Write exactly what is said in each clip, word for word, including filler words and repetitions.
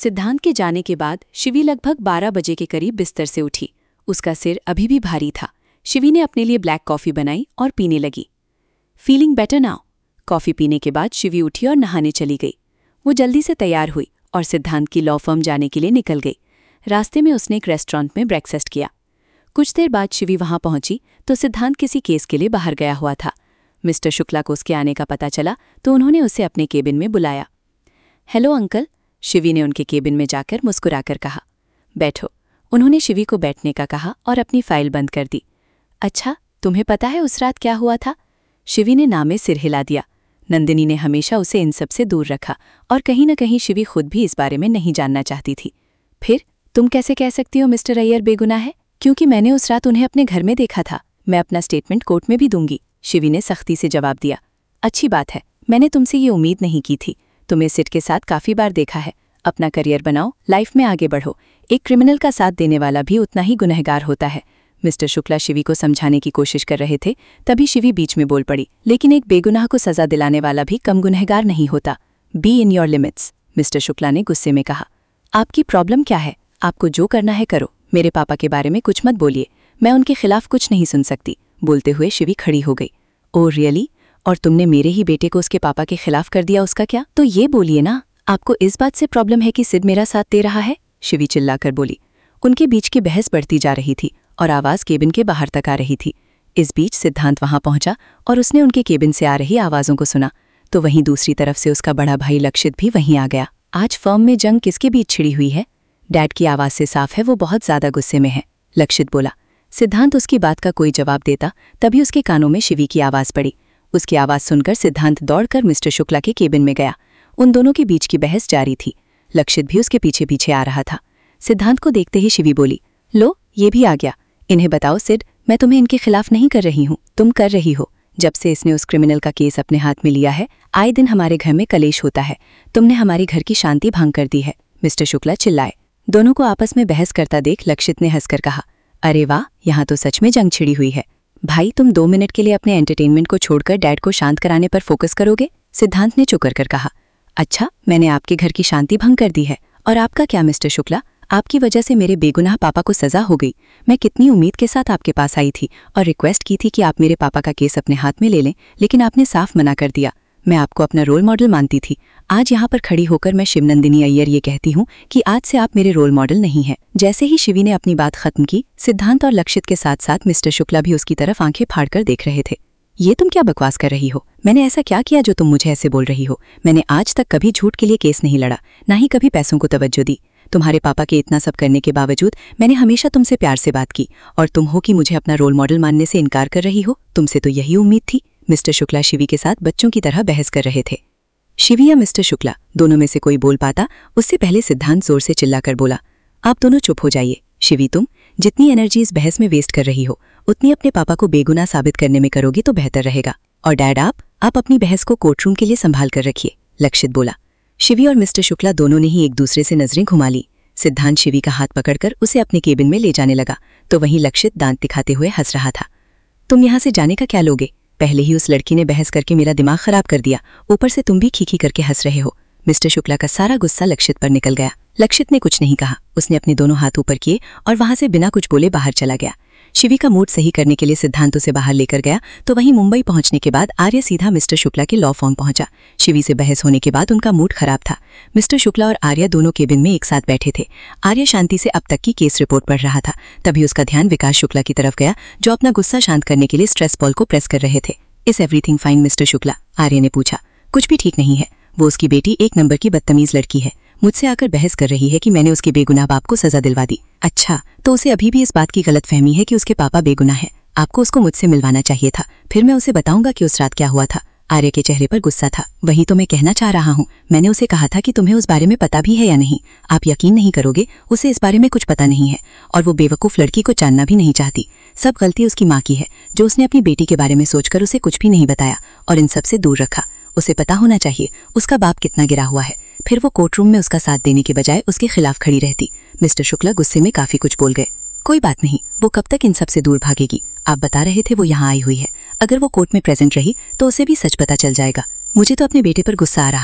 सिद्धांत के जाने के बाद शिवी लगभग बारह बजे के करीब बिस्तर से उठी। उसका सिर अभी भी भारी था। शिवी ने अपने लिए ब्लैक कॉफ़ी बनाई और पीने लगी। Feeling better now? कॉफ़ी पीने के बाद शिवी उठी और नहाने चली गई। वो जल्दी से तैयार हुई और सिद्धांत की लॉ फर्म जाने के लिए निकल गई। रास्ते में उसने एक रेस्टोरेंट में ब्रेकफास्ट किया। कुछ देर बाद शिवी वहां पहुंची तो सिद्धांत किसी केस के लिए बाहर गया हुआ था। मिस्टर शुक्ला को उसके आने का पता चला तो उन्होंने उसे अपने केबिन में बुलाया। हेलो अंकल, शिवी ने उनके केबिन में जाकर मुस्कुराकर कहा। बैठो। उन्होंने शिवी को बैठने का कहा और अपनी फाइल बंद कर दी। अच्छा, तुम्हें पता है उस रात क्या हुआ था? शिवी ने नाम में सिर हिला दिया। नंदिनी ने हमेशा उसे इन सब से दूर रखा और कहीं न कहीं शिवी खुद भी इस बारे में नहीं जानना चाहती थी। फिर तुम कैसे कह सकती हो मिस्टर अय्यर बेगुनाह है? क्योंकि मैंने उस रात उन्हें अपने घर में देखा था। मैं अपना स्टेटमेंट कोर्ट में भी दूंगी, शिवी ने सख्ती से जवाब दिया। अच्छी बात है, मैंने तुमसे ये उम्मीद नहीं की थी। तुम्हें सिड के साथ काफ़ी बार देखा है। अपना करियर बनाओ, लाइफ में आगे बढ़ो। एक क्रिमिनल का साथ देने वाला भी उतना ही गुनहगार होता है। मिस्टर शुक्ला शिवी को समझाने की कोशिश कर रहे थे, तभी शिवी बीच में बोल पड़ी। लेकिन एक बेगुनाह को सजा दिलाने वाला भी कम गुनहगार नहीं होता। Be in your limits, mister Shukla ने गुस्से में कहा। आपकी प्रॉब्लम क्या है? आपको जो करना है करो। मेरे पापा के बारे में कुछ मत बोलिए। मैं उनके खिलाफ कुछ नहीं सुन सकती। बोलते हुए शिवी खड़ी हो गई। Oh really? और तुमने मेरे ही बेटे को उसके पापा के खिलाफ कर दिया, उसका क्या? तो ये बोलिए ना, आपको इस बात से प्रॉब्लम है कि सिड मेरा साथ दे रहा है? शिवी चिल्लाकर बोली। उनके बीच की बहस बढ़ती जा रही थी और आवाज़ केबिन के बाहर तक आ रही थी। इस बीच सिद्धांत वहां पहुंचा और उसने उनके केबिन से आ रही आवाज़ों को सुना। तो वहीं दूसरी तरफ से उसका बड़ा भाई लक्षित भी वहीं आ गया। आज फर्म में जंग किसके बीच छिड़ी हुई है? डैड की आवाज़ से साफ है वो बहुत ज़्यादा गुस्से में है, लक्षित बोला। सिद्धांत उसकी बात का कोई जवाब देता तभी उसके कानों में शिवी की आवाज़ पड़ी। उसकी आवाज़ सुनकर सिद्धांत दौड़कर मिस्टर शुक्ला के केबिन में गया। उन दोनों के बीच की बहस जारी थी। लक्षित भी उसके पीछे पीछे आ रहा था। सिद्धांत को देखते ही शिवी बोली, लो ये भी आ गया। इन्हें बताओ सिड, मैं तुम्हें इनके खिलाफ नहीं कर रही हूँ, तुम कर रही हो। जब से इसने उस क्रिमिनल का केस अपने हाथ में लिया है, आए दिन हमारे घर में कलेश होता है। तुमने हमारी घर की शांति भंग कर दी है, मिस्टर शुक्ला चिल्लाए। दोनों को आपस में बहस करता देख लक्षित ने हंसकर कहा, अरे वाह, यहाँ तो सच में जंग छिड़ी हुई है। भाई तुम दो मिनट के लिए अपने एंटरटेनमेंट को छोड़कर डैड को शांत कराने पर फोकस करोगे? सिद्धांत ने चुप कर कहा। अच्छा, मैंने आपके घर की शांति भंग कर दी है और आपका क्या मिस्टर शुक्ला? आपकी वजह से मेरे बेगुनाह पापा को सजा हो गई। मैं कितनी उम्मीद के साथ आपके पास आई थी और रिक्वेस्ट की थी कि आप मेरे पापा का केस अपने हाथ में ले लें, लेकिन आपने साफ मना कर दिया। मैं आपको अपना रोल मॉडल मानती थी। आज यहाँ पर खड़ी होकर मैं शिवनंदिनी अय्यर ये कहती हूँ कि आज से आप मेरे रोल मॉडल नहीं हैं। जैसे ही शिवी ने अपनी बात खत्म की, सिद्धांत और लक्षित के साथ साथ मिस्टर शुक्ला भी उसकी तरफ आंखें फाड़कर देख रहे थे। ये तुम क्या बकवास कर रही हो? मैंने ऐसा क्या किया जो तुम मुझे ऐसे बोल रही हो? मैंने आज तक कभी झूठ के लिए केस नहीं लड़ा, ना ही कभी पैसों को तवज्जो दी। तुम्हारे पापा के इतना सब करने के बावजूद मैंने हमेशा तुमसे प्यार से बात की और तुम हो कि मुझे अपना रोल मॉडल मानने से इनकार कर रही हो। तुमसे तो यही उम्मीद थी। मिस्टर शुक्ला शिवी के साथ बच्चों की तरह बहस कर रहे थे। शिवी या मिस्टर शुक्ला, दोनों में से कोई बोल पाता उससे पहले सिद्धांत जोर से चिल्लाकर बोला, आप दोनों चुप हो जाइए। शिवी, तुम जितनी एनर्जी इस बहस में वेस्ट कर रही हो उतनी अपने पापा को बेगुनाह साबित करने में करोगी तो बेहतर रहेगा। और डैड, आप आप अपनी बहस को कोर्टरूम के लिए संभाल कर रखिए, लक्षित बोला। शिवी और मिस्टर शुक्ला दोनों ने ही एक दूसरे से नजरें घुमा ली। सिद्धांत शिवी का हाथ पकड़कर उसे अपने केबिन में ले जाने लगा तो वहीं लक्षित दांत दिखाते हुए हंस रहा था। तुम यहाँ से जाने का क्या लोगे? पहले ही उस लड़की ने बहस करके मेरा दिमाग खराब कर दिया, ऊपर से तुम भी खीखी करके हंस रहे हो। मिस्टर शुक्ला का सारा गुस्सा लक्षित पर निकल गया। लक्षित ने कुछ नहीं कहा। उसने अपने दोनों हाथ ऊपर किए और वहां से बिना कुछ बोले बाहर चला गया। शिवी का मूड सही करने के लिए सिद्धांत उसे बाहर लेकर गया तो वहीं मुंबई पहुंचने के बाद आर्य सीधा मिस्टर शुक्ला के लॉ फॉर्म पहुंचा। शिवी से बहस होने के बाद उनका मूड खराब था। मिस्टर शुक्ला और आर्य दोनों केबिन में एक साथ बैठे थे। आर्य शांति से अब तक की केस रिपोर्ट पढ़ रहा था। तभी उसका ध्यान विकास शुक्ला की तरफ गया जो अपना गुस्सा शांत करने के लिए स्ट्रेस बॉल को प्रेस कर रहे थे। Is everything fine mister Shukla? Arya ने पूछा। कुछ भी ठीक नहीं है। वो उसकी बेटी एक नंबर की बदतमीज लड़की है। मुझसे आकर बहस कर रही है कि मैंने उसके बेगुनाह बाप को सजा दिलवा दी। अच्छा, तो उसे अभी भी इस बात की गलतफहमी है कि उसके पापा बेगुनाह है। आपको उसको मुझसे मिलवाना चाहिए था, फिर मैं उसे बताऊंगा कि उस रात क्या हुआ था। आर्य के चेहरे पर गुस्सा था। वही तो मैं कहना चाह रहा हूँ। मैंने उसे कहा था कि तुम्हें उस बारे में पता भी है या नहीं। आप यकीन नहीं करोगे, उसे इस बारे में कुछ पता नहीं है और वो बेवकूफ़ लड़की को जानना भी नहीं चाहती। सब गलती उसकी माँ की है जो उसने अपनी बेटी के बारे में सोचकर उसे कुछ भी नहीं बताया और इन सब से दूर रखा। उसे पता होना चाहिए उसका बाप कितना गिरा हुआ है, फिर वो कोर्टरूम में उसका साथ देने के बजाय उसके खिलाफ खड़ी रहती। मिस्टर शुक्ला गुस्से में काफी कुछ बोल गए। कोई बात नहीं, वो कब तक इन सब से दूर भागेगी? आप बता रहे थे वो यहाँ आई हुई है। अगर वो कोर्ट में प्रेजेंट रही तो उसे भी सच पता चल जाएगा। मुझे तो अपने बेटे पर गुस्सा आ रहा है।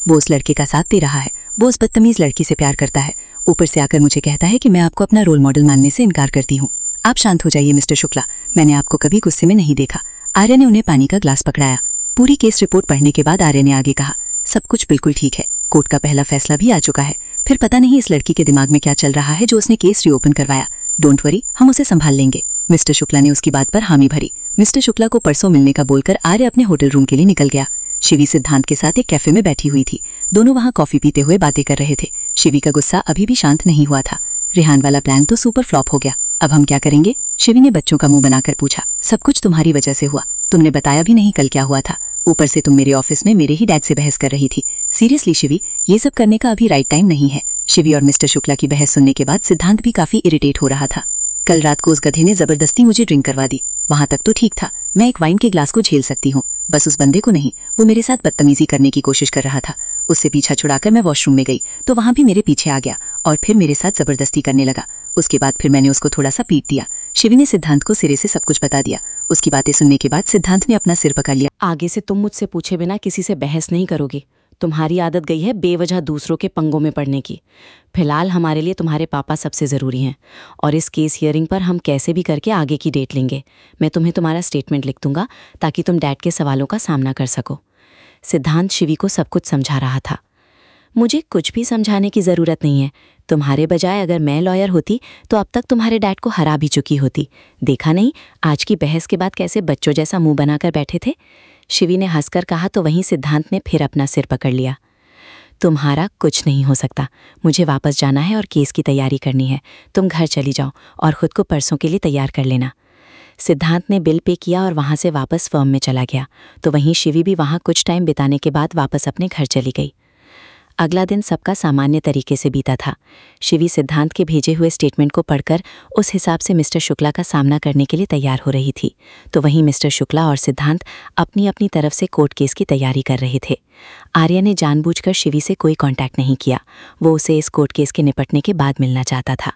वो उस लड़के का साथ दे रहा है, वो उस बदतमीज लड़की से प्यार करता है, ऊपर से आकर मुझे कहता है कि मैं आपको अपना रोल मॉडल मानने से इनकार करती हूँ। आप शांत हो जाइए मिस्टर शुक्ला, मैंने आपको कभी गुस्से में नहीं देखा। आर्या ने उन्हें पानी का ग्लास पकड़ाया। पूरी केस रिपोर्ट पढ़ने के बाद आर्या ने आगे कहा, सब कुछ बिल्कुल ठीक है, कोर्ट का पहला फैसला भी आ चुका है। फिर पता नहीं इस लड़की के दिमाग में क्या चल रहा है जो उसने केस रीओपन करवाया। डोंट वरी, हम उसे संभाल लेंगे। मिस्टर शुक्ला ने उसकी बात पर हामी भरी। मिस्टर शुक्ला को परसों मिलने का बोलकर आर्या अपने होटल रूम के लिए निकल गया। शिवी सिद्धांत के साथ एक कैफे में बैठी हुई थी। दोनों वहां कॉफी पीते हुए बातें कर रहे थे। शिवी का गुस्सा अभी भी शांत नहीं हुआ था। रेहान वाला प्लान तो सुपर फ्लॉप हो गया, अब हम क्या करेंगे? शिवी ने बच्चों का मुंह बनाकर पूछा। सब कुछ तुम्हारी वजह से हुआ, तुमने बताया भी नहीं कल क्या हुआ था। ऊपर से तुम मेरे ऑफिस में मेरे ही डैड से बहस कर रही थी। सीरियसली शिवी, ये सब करने का अभी राइट टाइम नहीं है। शिवी और मिस्टर शुक्ला की बहस सुनने के बाद सिद्धांत भी काफी इरिटेट हो रहा था। कल रात को उस गधे ने जबरदस्ती मुझे ड्रिंक करवा दी। वहां तक तो ठीक था, मैं एक वाइन के ग्लास को झेल सकती हूँ, बस उस बंदे को नहीं। वो मेरे साथ बदतमीजी करने की कोशिश कर रहा था। उससे पीछा छुड़ाकर मैं वॉशरूम में गई तो वहां भी मेरे पीछे आ गया और फिर मेरे साथ जबरदस्ती करने लगा। उसके बाद फिर मैंने उसको थोड़ा सा पीट दिया। शिवी ने सिद्धांत को सिरे से सब कुछ बता दिया। उसकी बातें सुनने के बाद सिद्धांत ने अपना सिर पकड़ लिया। आगे से तुम मुझसे पूछे बिना किसी से बहस नहीं करोगी। तुम्हारी आदत गई है बेवजह दूसरों के पंगों में पड़ने की। फिलहाल हमारे लिए तुम्हारे पापा सबसे ज़रूरी हैं और इस केस हियरिंग पर हम कैसे भी करके आगे की डेट लेंगे। मैं तुम्हें तुम्हारा स्टेटमेंट लिख दूंगा ताकि तुम डैड के सवालों का सामना कर सको। सिद्धांत शिवी को सब कुछ समझा रहा था। मुझे कुछ भी समझाने की ज़रूरत नहीं है। तुम्हारे बजाय अगर मैं लॉयर होती तो अब तक तुम्हारे डैड को हरा भी चुकी होती। देखा नहीं आज की बहस के बाद कैसे बच्चों जैसा मुंह बनाकर बैठे थे। शिवी ने हंसकर कहा तो वहीं सिद्धांत ने फिर अपना सिर पकड़ लिया। तुम्हारा कुछ नहीं हो सकता, मुझे वापस जाना है और केस की तैयारी करनी है। तुम घर चली जाओ और खुद को परसों के लिए तैयार कर लेना। सिद्धांत ने बिल पे किया और वहां से वापस फर्म में चला गया तो वहीं शिवी भी वहां कुछ टाइम बिताने के बाद वापस अपने घर चली गई। अगला दिन सबका सामान्य तरीके से बीता था। शिवी सिद्धांत के भेजे हुए स्टेटमेंट को पढ़कर उस हिसाब से मिस्टर शुक्ला का सामना करने के लिए तैयार हो रही थी तो वहीं मिस्टर शुक्ला और सिद्धांत अपनी अपनी तरफ से कोर्ट केस की तैयारी कर रहे थे। आर्या ने जानबूझकर शिवी से कोई कांटेक्ट नहीं किया। वो उसे इस कोर्ट केस के निपटने के बाद मिलना चाहता था।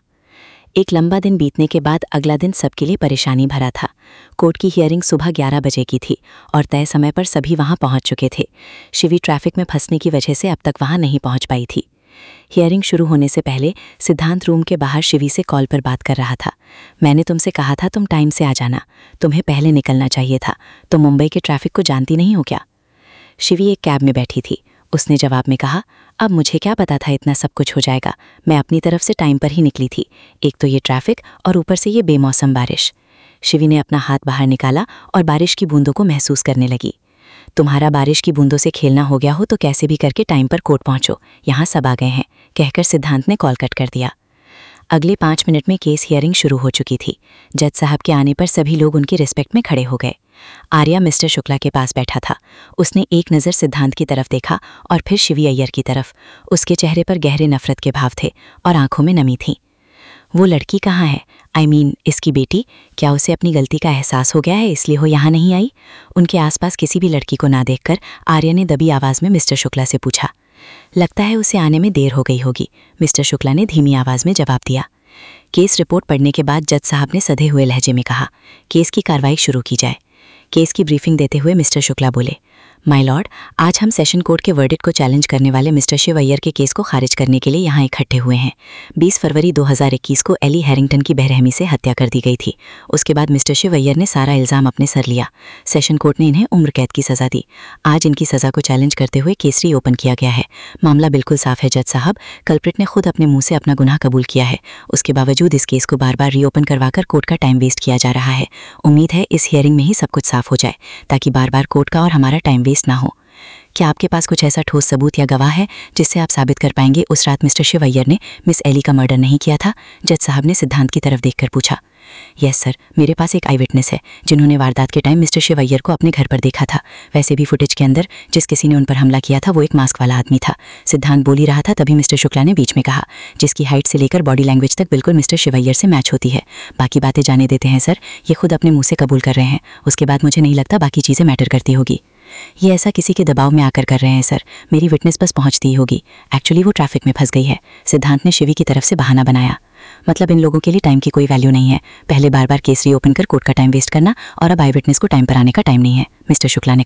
एक लंबा दिन बीतने के बाद अगला दिन सबके लिए परेशानी भरा था। कोर्ट की हियरिंग सुबह ग्यारह बजे की थी और तय समय पर सभी वहां पहुंच चुके थे। शिवी ट्रैफिक में फंसने की वजह से अब तक वहां नहीं पहुंच पाई थी। हियरिंग शुरू होने से पहले सिद्धांत रूम के बाहर शिवी से कॉल पर बात कर रहा था। मैंने तुमसे कहा था तुम टाइम से आ जाना, तुम्हें पहले निकलना चाहिए था। तुम मुंबई के ट्रैफिक को जानती नहीं हो क्या? शिवी एक कैब में बैठी थी। उसने जवाब में कहा, अब मुझे क्या पता था इतना सब कुछ हो जाएगा। मैं अपनी तरफ से टाइम पर ही निकली थी। एक तो ये ट्रैफिक और ऊपर से ये बेमौसम बारिश। शिवी ने अपना हाथ बाहर निकाला और बारिश की बूंदों को महसूस करने लगी। तुम्हारा बारिश की बूंदों से खेलना हो गया हो तो कैसे भी करके टाइम पर कोर्ट पहुंचो, यहाँ सब आ गए हैं, कहकर सिद्धांत ने कॉल कट कर दिया। अगले पाँच मिनट में केस हियरिंग शुरू हो चुकी थी। जज साहब के आने पर सभी लोग उनकी रिस्पेक्ट में खड़े हो गए। आर्या मिस्टर शुक्ला के पास बैठा था। उसने एक नज़र सिद्धांत की तरफ देखा और फिर शिवी अय्यर की तरफ। उसके चेहरे पर गहरे नफरत के भाव थे और आंखों में नमी थी। वो लड़की कहाँ है? आई I मीन mean, इसकी बेटी? क्या उसे अपनी गलती का एहसास हो गया है इसलिए वो यहाँ नहीं आई? उनके आसपास किसी भी लड़की को ना देखकर आर्या ने दबी आवाज़ में मिस्टर शुक्ला से पूछा। लगता है उसे आने में देर हो गई होगी, मिस्टर शुक्ला ने धीमी आवाज़ में जवाब दिया। केस रिपोर्ट पढ़ने के बाद जज साहब ने सधे हुए लहजे में कहा, केस की कार्रवाई शुरू की जाए। केस की ब्रीफिंग देते हुए मिस्टर शुक्ला बोले, माय लॉर्ड, आज हम सेशन कोर्ट के वर्डिक्ट को चैलेंज करने वाले मिस्टर शिव अय्यर के केस को खारिज करने के लिए यहाँ इकट्ठे हुए हैं। बीस फरवरी दो हज़ार इक्कीस को एली हैरिंगटन की बेरहमी से हत्या कर दी गई थी। उसके बाद मिस्टर शिव अय्यर ने सारा इल्ज़ाम अपने सर लिया। सेशन कोर्ट ने इन्हें उम्र कैद की सज़ा दी। आज इनकी सज़ा को चैलेंज करते हुए केस री ओपन किया गया है। मामला बिल्कुल साफ है जज साहब, कल्प्रिट ने खुद अपने मुँह से अपना गुनाह कबूल किया है। उसके बावजूद इस केस को बार बार रीओपन करवाकर कोर्ट का टाइम वेस्ट किया जा रहा है। उम्मीद है इस हियरिंग में ही सब कुछ साफ हो जाए ताकि बार बार कोर्ट का और हमारा टाइम वेस्ट ना हो। क्या आपके पास कुछ ऐसा ठोस सबूत या गवाह है जिससे आप साबित कर पाएंगे उस रात मिस्टर शिव अय्यर ने मिस एली का मर्डर नहीं किया था? जज साहब ने सिद्धांत की तरफ देखकर पूछा। यस सर, मेरे पास एक आई विटनेस है जिन्होंने वारदात के टाइम मिस्टर शिव अय्यर को अपने घर पर देखा था। वैसे भी फुटेज के अंदर जिस किसी ने उन पर हमला किया था वो एक मास्क वाला आदमी था। सिद्धांत बोल ही रहा था तभी मिस्टर शुक्ला ने बीच में कहा, जिसकी हाइट से लेकर बॉडी लैंग्वेज तक बिल्कुल मिस्टर शिव अय्यर से मैच होती है। बाकी बातें जाने देते हैं सर, ये खुद अपने मुँह से कबूल कर रहे हैं। उसके बाद मुझे नहीं लगता बाकी चीज़ें मैटर करती होगी। ये ऐसा किसी के दबाव में आकर कर रहे हैं सर, मेरी विटनेस बस पहुंचती ही होगी। एक्चुअली वो ट्रैफिक में फंस गई है। सिद्धांत ने शिवी की तरफ से बहाना बनाया। मतलब इन लोगों के लिए टाइम की कोई वैल्यू नहीं है। पहले बार बार केस रीओपन कर कोर्ट का टाइम वेस्ट करना और अब आई विटनेस को टाइम पर आने का टाइम नहीं है, मिस्टर शुक्ला ने कहा।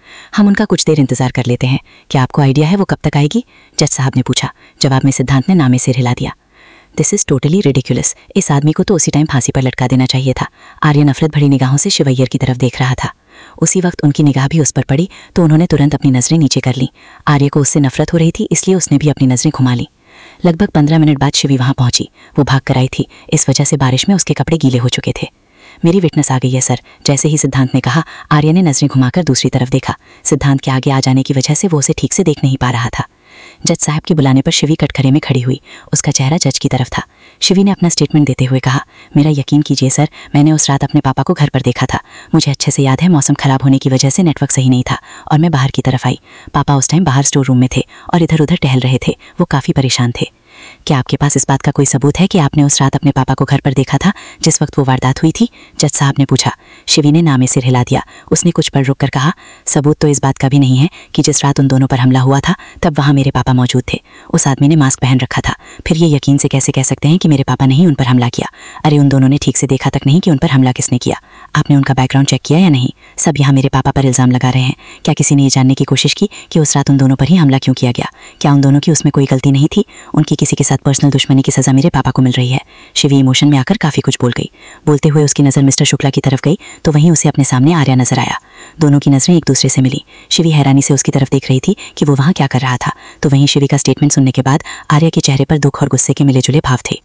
हम उनका कुछ देर इंतजार कर लेते हैं। क्या आपको आइडिया है वो कब तक आएगी? जज साहब ने पूछा। जवाब में सिद्धांत ने नामे सिर हिला दिया। This is totally ridiculous. इस आदमी को तो उसी टाइम फांसी पर लटका देना चाहिए था। आर्य नफरत भरी निगाहों से शिवैयर की तरफ देख रहा था। उसी वक्त उनकी निगाह भी उस पर पड़ी तो उन्होंने तुरंत अपनी नजरें नीचे कर लीं। आर्य को उससे नफरत हो रही थी, इसलिए उसने भी अपनी नजरें घुमा लीं। लगभग पंद्रह मिनट बाद शिवी वहां पहुंची। वो भाग कर आई थी, इस वजह से बारिश में उसके कपड़े गीले हो चुके थे। मेरी विटनेस आ गई है सर, जैसे ही सिद्धांत ने कहा आर्य ने नजरें घुमाकर दूसरी तरफ देखा। सिद्धांत के आगे आ जाने की वजह से वो उसे ठीक से देख नहीं पा रहा था। जज साहब के बुलाने पर शिवी कटघरे में खड़ी हुई। उसका चेहरा जज की तरफ था। शिवी ने अपना स्टेटमेंट देते हुए कहा, मेरा यकीन कीजिए सर, मैंने उस रात अपने पापा को घर पर देखा था। मुझे अच्छे से याद है मौसम खराब होने की वजह से नेटवर्क सही नहीं था और मैं बाहर की तरफ आई। पापा उस टाइम बाहर स्टोर रूम में थे और इधर उधर टहल रहे थे। वो काफ़ी परेशान थे। क्या आपके पास इस बात का कोई सबूत है कि आपने उस रात अपने पापा को घर पर देखा था जिस वक्त वो वारदात हुई थी? जज साहब ने पूछा। शिवी ने नामे सिर हिला दिया। उसने कुछ पल रुक कर कहा, सबूत तो इस बात का भी नहीं है कि जिस रात उन दोनों पर हमला हुआ था तब वहाँ मेरे पापा मौजूद थे। उस आदमी ने मास्क पहन रखा था। फिर ये यकीन से कैसे कह सकते हैं कि मेरे पापा ने ही उन पर हमला किया? अरे उन दोनों ने ठीक से देखा तक नहीं कि उन पर हमला किसने किया। आपने उनका बैकग्राउंड चेक किया या नहीं? सब यहाँ मेरे पापा पर इल्ज़ाम लगा रहे हैं। क्या किसी ने ये जानने की कोशिश की कि उस रात उन दोनों पर ही हमला क्यों किया गया? क्या उन दोनों की उसमें कोई गलती नहीं थी? उनकी किसी के साथ पर्सनल दुश्मनी की सज़ा मेरे पापा को मिल रही है। शिवी इमोशन में आकर काफ़ी कुछ बोल गई। बोलते हुए उसकी नज़र मिस्टर शुक्ला की तरफ गई तो वहीं उसे अपने सामने आर्या नजर आया। दोनों की नज़रें एक दूसरे से मिली। शिवी हैरानी से उसकी तरफ देख रही थी कि वो वहाँ क्या कर रहा था। तो वहीं शिवी का स्टेटमेंट सुनने के बाद आर्या के चेहरे पर दुख और गुस्से के मिले जुले भाव थे।